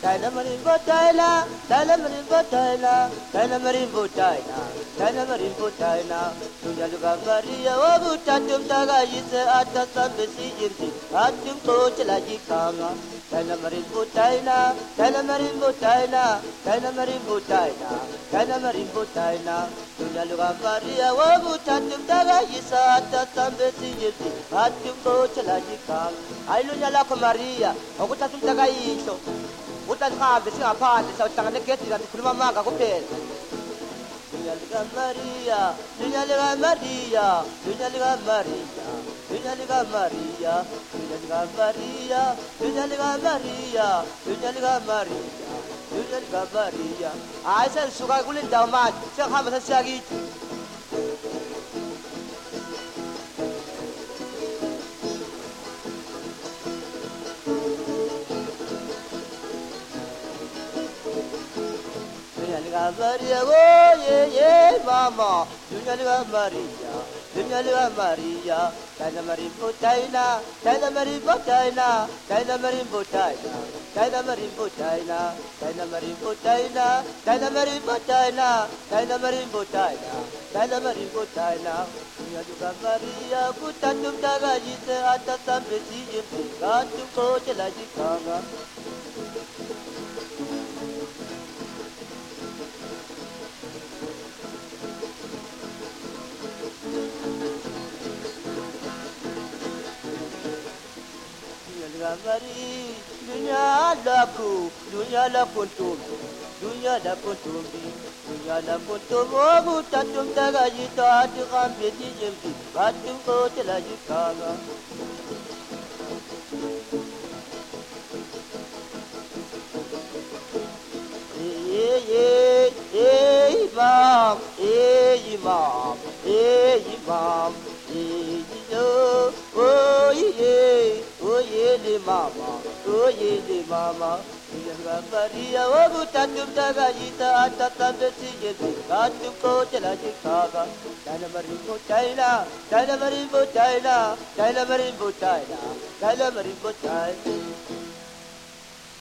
Marin Botaina, Tana Marin Botaina, Tana Marin Botaina, Tana Marin Botaina, Tujaluga Maria, Obutatum Taga is at the Sambesi, Atum Coach Lagikanga, Tana Marin Botaina, Tana Marin Botaina, Tana Marin Botaina, Tana Marin Botaina, Tujaluga Maria, Obutatum Taga is at the Sambesi, Atum Coach Lagikanga, I Lunala Maria, Obutatum Taga Iso. Utan kabe singa pande sa utanga negeti na kuluma manga kupela Dunyaliga Maria Dunyaliga Maria Dunyaliga Maria Dunyaliga Maria Dunyaliga Maria Dunyaliga Maria Dunyaliga Maria Dunyaliga Maria ai sen suka kulin damat sen khama sa siagi Maria, oh yeah, mama. Dunyaliga Maria, Dunyaliga Maria. Tana Marin Botaina, Tana Marin Botaina, Tana Marin Botaina, Tana Marin Botaina, Tana Marin Botaina, Tana Marin Botaina, Tana Marin Botaina, Tana Marin Botaina. Dunyaliga Maria, Kutatum Taga Yise Ata Sambesi Yimpi, Katum Koche Lajikanga. Mari dunia laku tumbi dunia laku tumbi butatum taga yita ati kambe dijembi batum ko tela yikaga imam imam oh yeah le mama Dunyaliga Maria Obutatum Taga Yita Atata Besi Katum Ko Tela Jikaga Tana Marin Botaina Tana Marin Botaina Tana Marin Botaina Tana Marin Botaina